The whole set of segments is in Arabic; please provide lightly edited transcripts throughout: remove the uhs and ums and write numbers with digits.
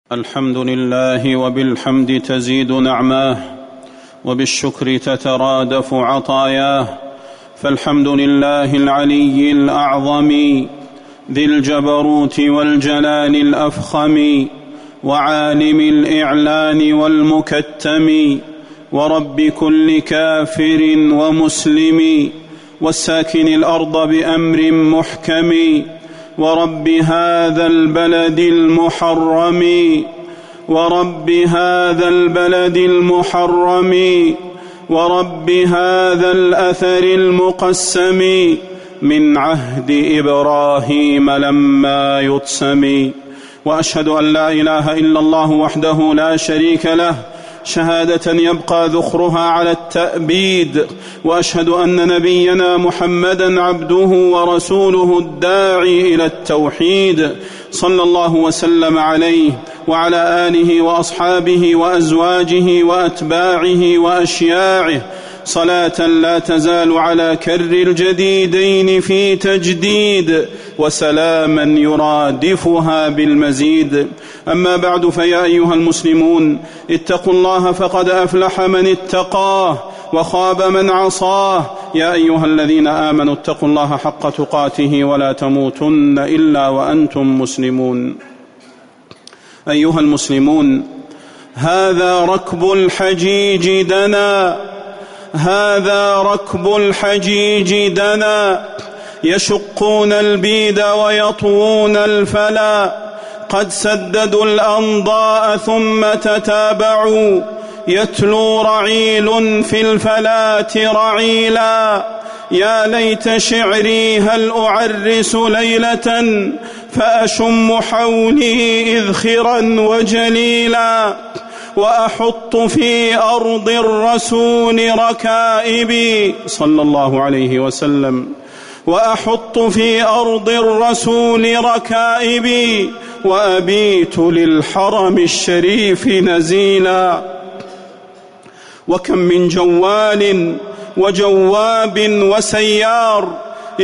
الحمد لله، وبالحمد تزيد نعماه، وبالشكر تترادف عطاياه. فالحمد لله العلي الأعظم ذي الجبروت والجلال الأفخم، وعالم الإعلان والمكتم، ورب كل كافر ومسلم، والساكن الأرض بأمر محكم، ورب هذا البلد المحرم، ورب هذا البلد المحرم، ورب هذا الأثر المقسم، من عهد إبراهيم لما يتسم. وأشهد أن لا إله إلا الله وحده لا شريك له، شهادة يبقى ذخرها على التأبيد. وأشهد أن نبينا محمدًا عبده ورسوله الداعي إلى التوحيد، صلى الله وسلم عليه وعلى آله وأصحابه وأزواجه وأتباعه وأشياعه، صلاة لا تزال على كر الجديدين في تجديد، وسلاما يرادفها بالمزيد. أما بعد، فيا أيها المسلمون، اتقوا الله فقد أفلح من اتقاه وخاب من عصاه. يا أيها الذين آمنوا اتقوا الله حق تقاته ولا تموتن إلا وأنتم مسلمون. أيها المسلمون، هذا ركب الحجيج دنا، هذا ركب الحجيج دنا، يشقون البيد ويطوون الفلا، قد سددوا الأنضاء ثم تتابعوا، يتلو رعيل في الفلات رعيلا. يا ليت شعري هل أعرس ليلة، فأشم حولي إذخرا وجليلا، وأحط في أرض الرسول ركائبي صلى الله عليه وسلم، وأحط في أرض الرسول ركائبي، وأبيت للحرم الشريف نزيلا. وكم من جوال وجواب وسيار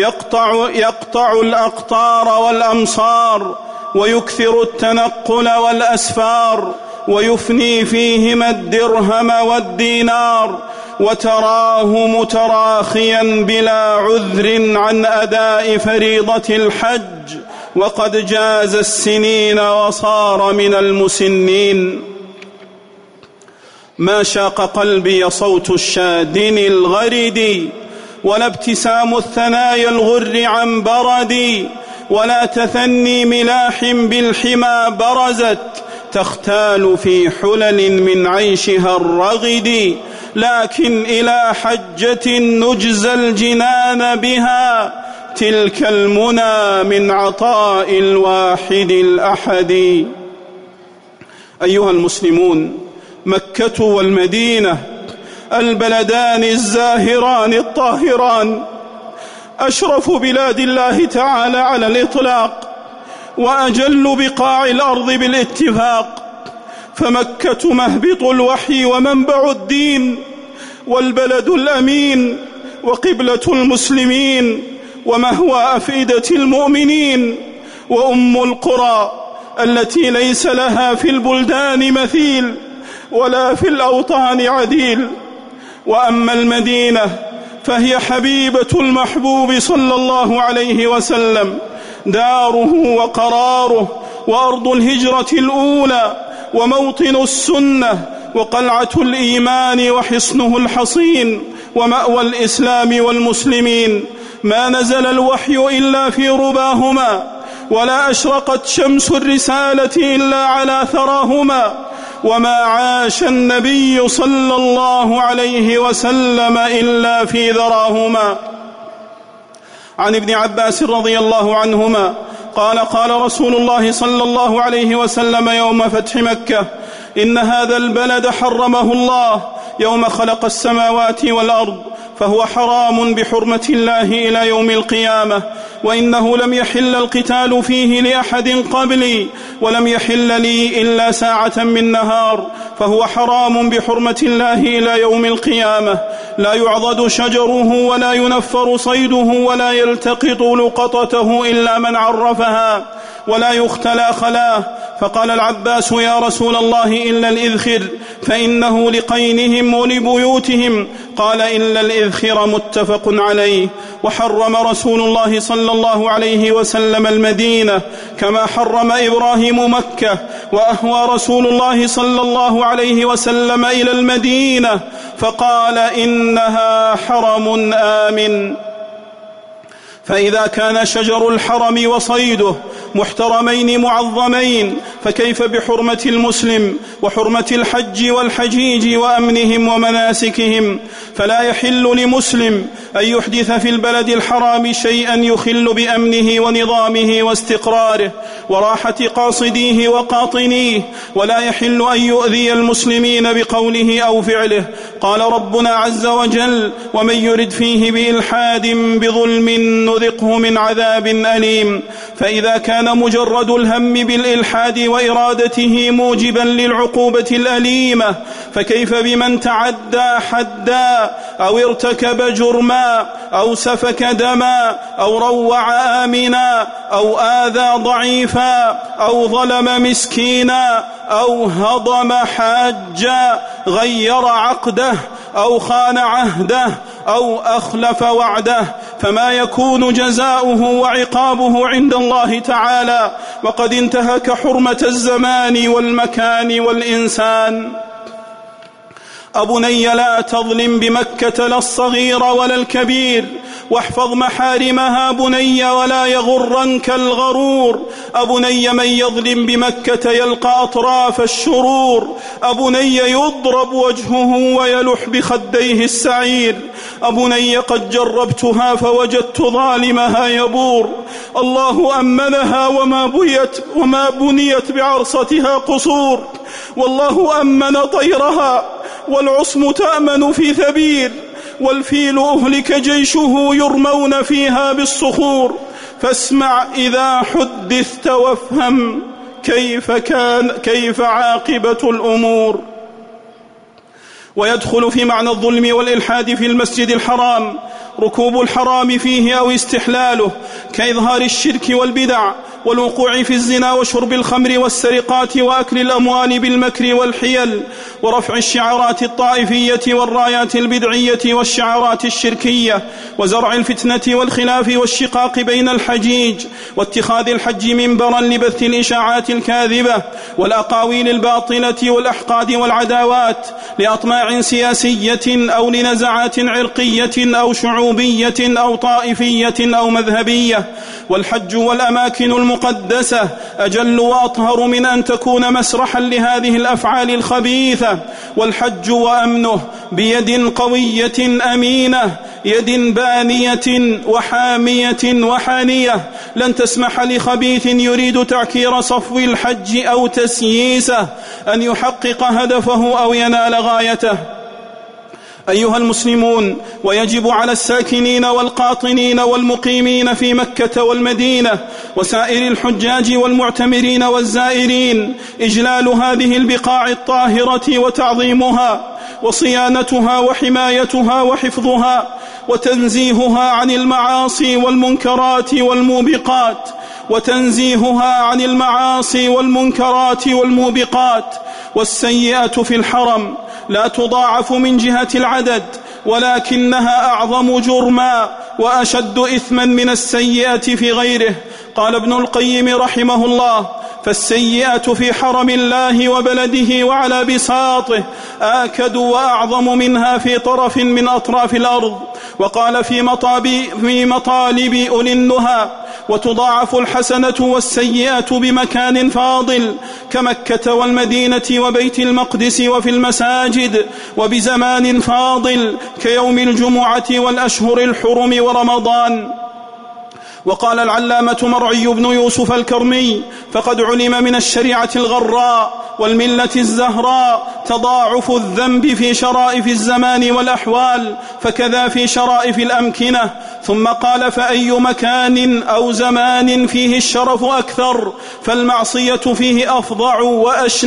يقطع الأقطار والأمصار، ويكثر التنقل والأسفار، ويفني فيهما الدرهم والدينار، وتراه متراخيا بلا عذر عن أداء فريضة الحج، وقد جاز السنين وصار من المسنين. ما شاق قلبي صوت الشادن الغرد، ولا ابتسام الثنايا الغر عن بردي، ولا تثني ملاح بالحمى برزت، تختال في حلل من عيشها الرغد، لكن إلى حجة نجزى الجنان بها، تلك المنى من عطاء الواحد الأحد. أيها المسلمون، مكة والمدينة البلدان الزاهران الطاهران أشرف بلاد الله تعالى على الإطلاق، وأجل بقاع الأرض بالاتفاق، فمكة مهبط الوحي ومنبع الدين، والبلد الأمين، وقبلة المسلمين، ومهوى أفئدة المؤمنين، وأم القرى التي ليس لها في البلدان مثيل ولا في الأوطان عديل. وأما المدينة فهي حبيبة المحبوب صلى الله عليه وسلم، داره وقراره، وأرض الهجرة الأولى، وموطن السنة، وقلعة الإيمان، وحصنه الحصين، ومأوى الإسلام والمسلمين. ما نزل الوحي إلا في رباهما، ولا أشرقت شمس الرسالة إلا على ثراهما، وما عاش النبي صلى الله عليه وسلم إلا في ذراهما. عن ابن عباس رضي الله عنهما قال: قال رسول الله صلى الله عليه وسلم يوم فتح مكة: إن هذا البلد حرمه الله يوم خلق السماوات والأرض، فهو حرام بحرمة الله إلى يوم القيامة، وإنه لم يحل القتال فيه لأحد قبلي، ولم يحل لي إلا ساعة من نهار، فهو حرام بحرمة الله إلى يوم القيامة، لا يعضد شجره ولا ينفر صيده ولا يلتقط لقطته إلا من عرفها، ولا يختلى خلاه، فقال العباس: يا رسول الله إلا الإذخر فإنه لقينهم ولبيوتهم. قال: إلا الإذخر. متفق عليه. وحرم رسول الله صلى الله عليه وسلم المدينة كما حرم إبراهيم مكة، وأهوى رسول الله صلى الله عليه وسلم إلى المدينة فقال: إنها حرم آمن. فإذا كان شجر الحرم وصيده محترمين معظمين، فكيف بحرمة المسلم وحرمة الحج والحجيج وأمنهم ومناسكهم؟ فلا يحل لمسلم أن يحدث في البلد الحرام شيئا يخل بأمنه ونظامه واستقراره وراحة قاصديه وقاطنيه، ولا يحل أن يؤذي المسلمين بقوله أو فعله. قال ربنا عز وجل: ومن يرد فيه بإلحاد بظلم نذقه من عذاب أليم. فإذا كان مجرد الهم بالإلحاد وإرادته موجبا للعقوبة الأليمة، فكيف بمن تعدى حدا أو ارتكب جرما أو سفك دما أو روع آمنا أو آذى ضعيفا أو ظلم مسكينا أو هضم حاجا غير عقده أو خان عهده أو أخلف وعده، فما يكون جزاؤه وعقابه عند الله تعالى وقد انتهك حرمة الزمان والمكان والإنسان. أبني لا تظلم بمكة لا الصغير ولا الكبير، واحفظ محارمها بني ولا يغرنك الغرور. أبني من يظلم بمكة يلقى أطراف الشرور. أبني يضرب وجهه ويلح بخديه السعير. أبني قد جربتها فوجدت ظالمها يبور. الله أمنها وما بنيت بعرصتها قصور. والله أمن طيرها والعصم تأمن في ثبير. والفيل أهلك جيشه يرمون فيها بالصخور. فاسمع إذا حدثت وافهم كيف عاقبة الأمور. ويدخل في معنى الظلم والإلحاد في المسجد الحرام ركوب الحرام فيه أو استحلاله، كإظهار الشرك والبدع والوقوع في الزنا وشرب الخمر والسرقات وأكل الأموال بالمكر والحيل، ورفع الشعارات الطائفية والرايات البدعية والشعارات الشركية، وزرع الفتنة والخلاف والشقاق بين الحجيج، واتخاذ الحج منبرا لبث الإشاعات الكاذبة والأقاويل الباطلة والأحقاد والعداوات لأطماع سياسية أو لنزعات عرقية أو شعوبية أو طائفية أو مذهبية. والحج والأماكن المقدسة أجل وأطهر من أن تكون مسرحا لهذه الأفعال الخبيثة. والحج وأمنه بيد قوية أمينة، يد بانية وحامية وحانية، لن تسمح لخبيث يريد تعكير صفو الحج أو تسييسه أن يحقق هدفه أو ينال غايته. أيها المسلمون، ويجب على الساكنين والقاطنين والمقيمين في مكة والمدينة وسائر الحجاج والمعتمرين والزائرين إجلال هذه البقاع الطاهرة وتعظيمها وصيانتها وحمايتها وحفظها وتنزيهها عن المعاصي والمنكرات والموبقات والسيئة في الحرم لا تضاعف من جهة العدد، ولكنها أعظم جرما وأشد إثما من السيئة في غيره. قال ابن القيم رحمه الله: فالسيئة في حرم الله وبلده وعلى بساطه آكد وأعظم منها في طرف من أطراف الأرض. وقال في مطالب أولي النهى: وتضاعف الحسنة والسيئة بمكان فاضل كمكة والمدينة وبيت المقدس وفي المساجد، وبزمان فاضل كيوم الجمعة والأشهر الحرم ورمضان. وقال العلامة مرعي بن يوسف الكرمي: فقد علم من الشريعة الغراء والملة الزهراء تضاعف الذنب في شرائف الزمان والأحوال، فكذا في شرائف الأمكنة. ثم قال: فأي مكان أو زمان فيه الشرف أكثر فالمعصية فيه أفظع وأشنع،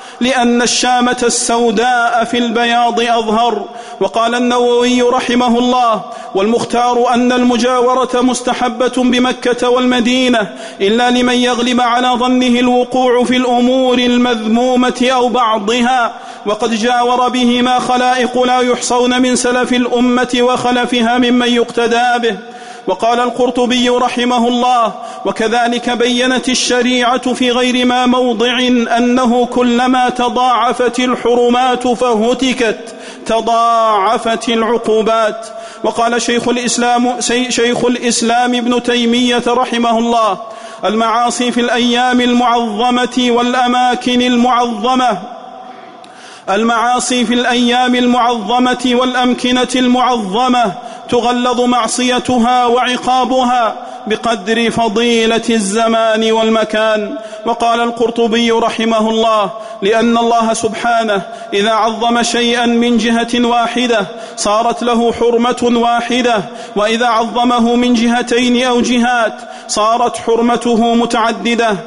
لأن الشامة السوداء في البياض أظهر. وقال النووي رحمه الله: والمختار أن المجاورة مستحبة بمكة والمدينة إلا لمن يغلب على ظنه الوقوع في الأمور المذمومة أو بعضها، وقد جاور بهما خلائق لا يحصون من سلف الأمة وخلفها ممن يقتدى به. وقال القرطبي رحمه الله: وكذلك بينت الشريعة في غير ما موضع أنه كلما تضاعفت الحرمات فهتكت تضاعفت العقوبات. وقال شيخ الإسلام ابن تيمية رحمه الله: المعاصي في الأيام المعظمة والأماكن المعظمة، المعاصي في الأيام المعظمة والأمكنة المعظمة تغلظ معصيتها وعقابها بقدر فضيلة الزمان والمكان. وقال القرطبي رحمه الله: لأن الله سبحانه إذا عظم شيئا من جهة واحدة صارت له حرمة واحدة، وإذا عظمه من جهتين أو جهات صارت حرمته متعددة،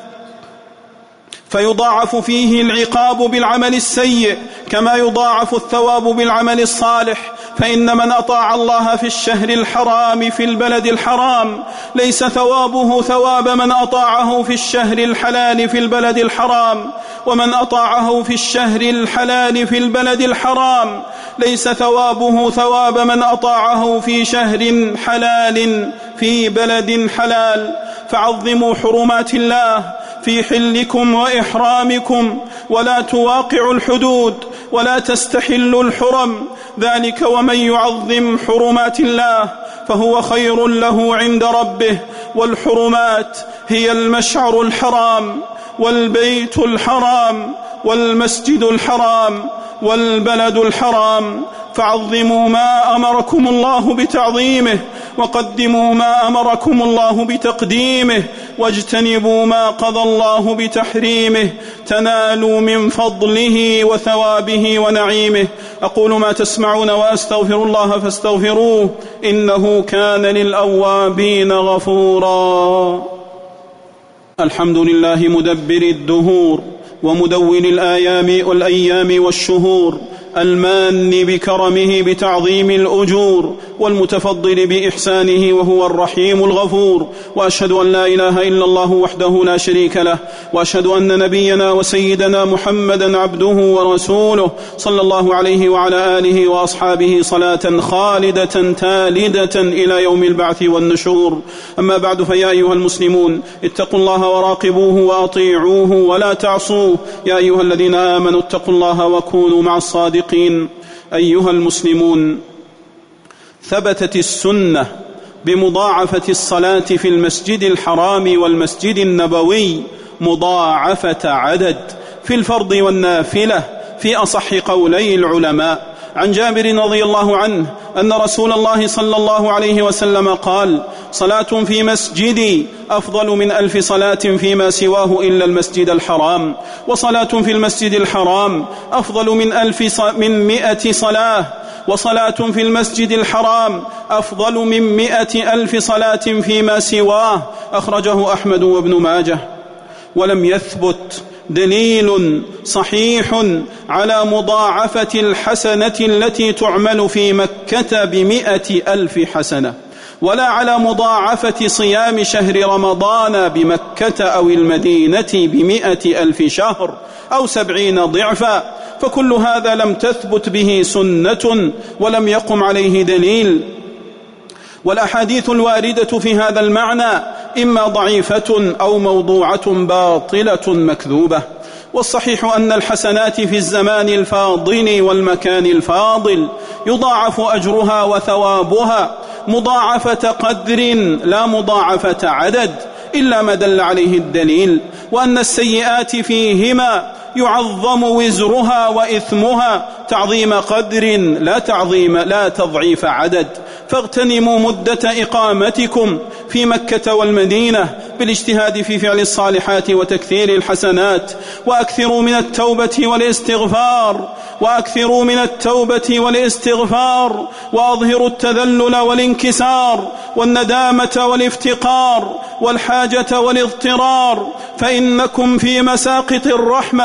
فيضاعف فيه العقاب بالعمل السيء كما يضاعف الثواب بالعمل الصالح. فإن من أطاع الله في الشهر الحرام في البلد الحرام ليس ثوابه ثواب من أطاعه في الشهر الحلال في البلد الحرام، ومن أطاعه في الشهر الحلال في البلد الحرام ليس ثوابه ثواب من أطاعه في شهر حلال في بلد حلال. فعظموا حرمات الله في حلكم وإحرامكم، ولا تواقعوا الحدود ولا تستحلوا الحرم، ذلك ومن يعظم حرمات الله فهو خير له عند ربه. والحرمات هي المشعر الحرام والبيت الحرام والمسجد الحرام والبلد الحرام، فعظموا ما أمركم الله بتعظيمه، وقدموا ما أمركم الله بتقديمه، واجتنبوا ما قضى الله بتحريمه، تنالوا من فضله وثوابه ونعيمه. أقول ما تسمعون وأستغفر الله فاستغفروه إنه كان للأوابين غفورا. الحمد لله مدبر الدهور ومدون الأيام والشهور، المان بكرمه بتعظيم الأجور، والمتفضل بإحسانه وهو الرحيم الغفور. وأشهد أن لا إله إلا الله وحده لا شريك له، وأشهد أن نبينا وسيدنا محمدا عبده ورسوله صلى الله عليه وعلى آله وأصحابه صلاة خالدة تالدة إلى يوم البعث والنشور. أما بعد، فيا أيها المسلمون اتقوا الله وراقبوه وأطيعوه ولا تعصوه. يا أيها الذين آمنوا اتقوا الله وكونوا مع الصادقين. أيها المسلمون، ثبتت السنة بمضاعفة الصلاة في المسجد الحرام والمسجد النبوي مضاعفة عدد في الفرض والنافلة في أصح قولي العلماء. عن جابر رضي الله عنه أن رسول الله صلى الله عليه وسلم قال: صلاة في مسجدي أفضل من 1000 صلاة فيما سواه إلا المسجد الحرام، وصلاة في المسجد الحرام أفضل من 100 صلاة، وصلاة في المسجد الحرام أفضل من 100,000 صلاة فيما سواه. أخرجه أحمد وابن ماجه. ولم يثبت دليل صحيح على مضاعفة الحسنة التي تعمل في مكة ب100,000 حسنة، ولا على مضاعفة صيام شهر رمضان بمكة أو المدينة ب100,000 شهر أو 70 ضعفا، فكل هذا لم تثبت به سنة ولم يقم عليه دليل. والأحاديث الواردة في هذا المعنى إما ضعيفة أو موضوعة باطلة مكذوبة. والصحيح أن الحسنات في الزمان الفاضل والمكان الفاضل يضاعف أجرها وثوابها مضاعفة قدر لا مضاعفة عدد، إلا ما دل عليه الدليل، وأن السيئات فيهما يعظم وزرها وإثمها تعظيم قدر لا تضعيف عدد. فاغتنموا مدة إقامتكم في مكة والمدينة بالاجتهاد في فعل الصالحات وتكثير الحسنات، وأكثروا من التوبة والاستغفار، وأظهروا التذلل والانكسار والندامة والافتقار والحاجة والاضطرار، فإنكم في مساقط الرحمة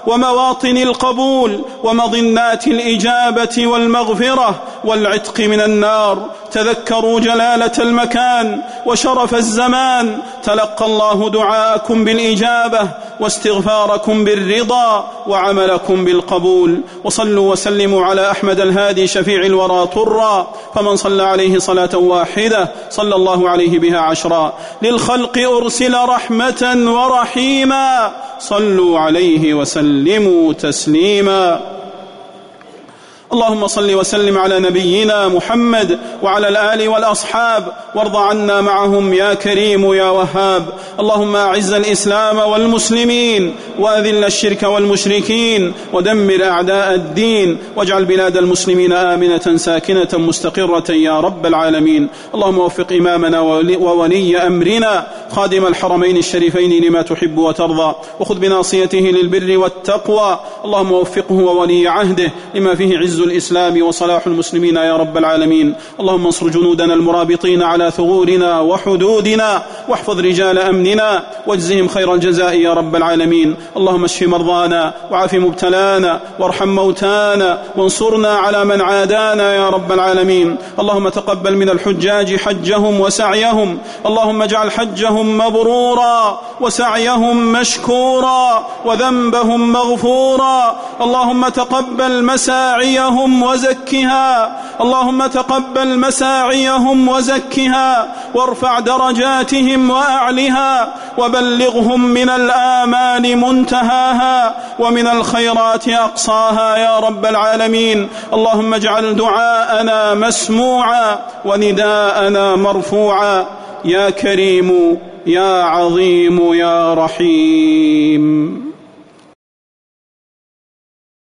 ومواطن القبول ومظنات الإجابة والمغفرة والعتق من النار. تذكروا جلالة المكان وشرف الزمان. تلقى الله دعاءكم بالإجابة واستغفاركم بالرضا وعملكم بالقبول. وصلوا وسلموا على أحمد الهادي شفيع الورى طرا، فمن صلى عليه صلاة واحدة صلى الله عليه بها 10. للخلق أرسل رحمة ورحيما، صلوا عليه وسلموا تسليما. اللهم صل وسلم على نبينا محمد وعلى الآل والأصحاب، وارض عنا معهم يا كريم يا وهاب. اللهم أعز الإسلام والمسلمين، وأذل الشرك والمشركين، ودمر أعداء الدين، واجعل بلاد المسلمين آمنة ساكنة مستقرة يا رب العالمين. اللهم وفق إمامنا وولي أمرنا خادم الحرمين الشريفين لما تحب وترضى، وخذ بناصيته للبر والتقوى. اللهم وفقه وولي عهده لما فيه عز الإسلام وصلاح المسلمين يا رب العالمين. اللهم انصر جنودنا المرابطين على ثغورنا وحدودنا، واحفظ رجال أمننا واجزهم خير الجزاء يا رب العالمين. اللهم اشف مرضانا وعاف مبتلانا وارحم موتانا وانصرنا على من عادانا يا رب العالمين. اللهم تقبل من الحجاج حجهم وسعيهم، اللهم اجعل حجهم مبرورا وسعيهم مشكورا وذنبهم مغفورا. اللهم تقبل مساعيهم وزكها، اللهم تقبل مساعيهم وزكها، وارفع درجاتهم وأعلها، وبلغهم من الآمال منتهاها ومن الخيرات أقصاها يا رب العالمين. اللهم اجعل دعاءنا مسموعا ونداءنا مرفوعا يا كريم يا عظيم يا رحيم.